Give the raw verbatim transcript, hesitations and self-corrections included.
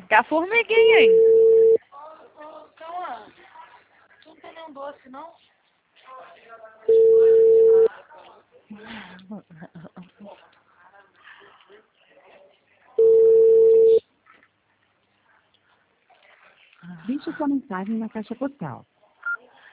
Que a formiguinha, hein? Ô, ô, Cauã, tu não tem nenhum doce, não? Deixe sua mensagem na caixa postal.